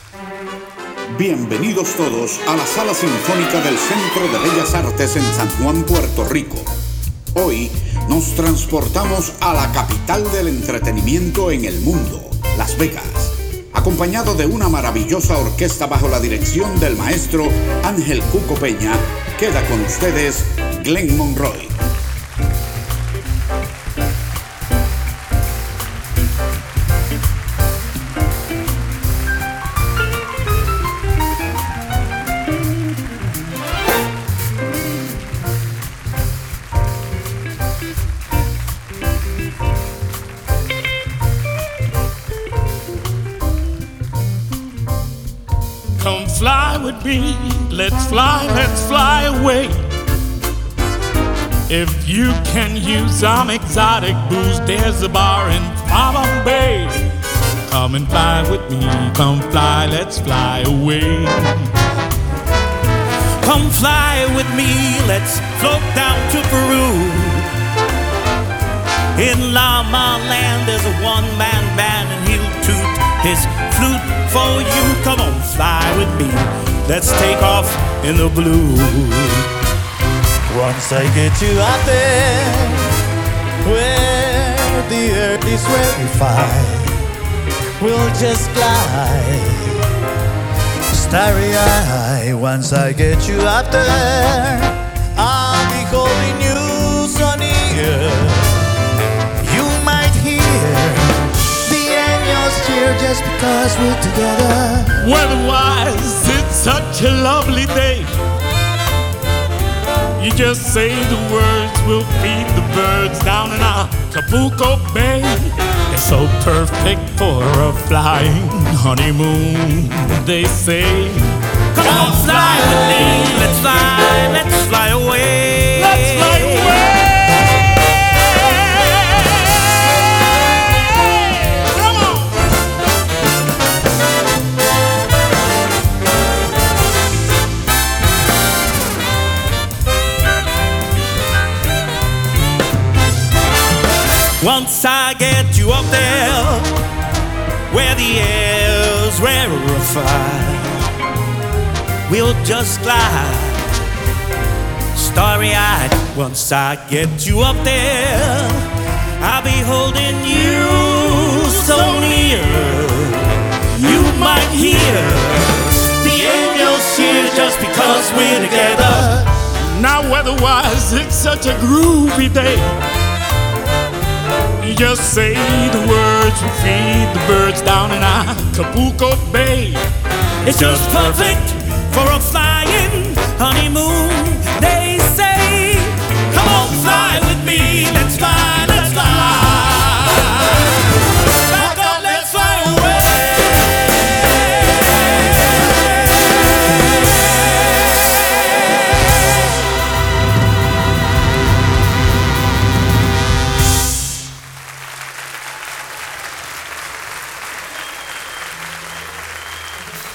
Bienvenidos todos a la Sala Sinfónica del Centro de Bellas Artes en San Juan, Puerto Rico. Hoy nos transportamos a la capital del entretenimiento en el mundo, Las Vegas, acompañado de una maravillosa orquesta bajo la dirección del maestro Ángel Cuco Peña. Queda con ustedes Glenn Monroy. Come fly with me, let's fly away. If you can use some exotic booze, there's a bar in Palm Bay. Come and fly with me, come fly, let's fly away. Come fly with me, let's float down to Peru. In Llama Land there's a one-man band and he'll toot his flute for you. Come on, fly with me, let's take off in the blue. Once I get you out there, where the earth is rarefied, we'll just glide, starry-eyed. Once I get you out there, I'll be holding you so near. You might hear the angels cheer just because we're together. Weather-wise, it's such a lovely day. You just say the words, we'll feed the birds down in Acapulco Bay. It's so perfect for a flying honeymoon, they say. Come on, fly with me, let's fly away. Let's fly away. Come on. Once I get you up there, where the air's rarefied, we'll just glide, starry-eyed. Once I get you up there, I'll be holding you so near. You might hear the angels cheer just because we're together. Now weather-wise, it's such a groovy day. You just say the words, we feed the birds down in Acapulco Bay. It's just perfect for a flying honeymoon.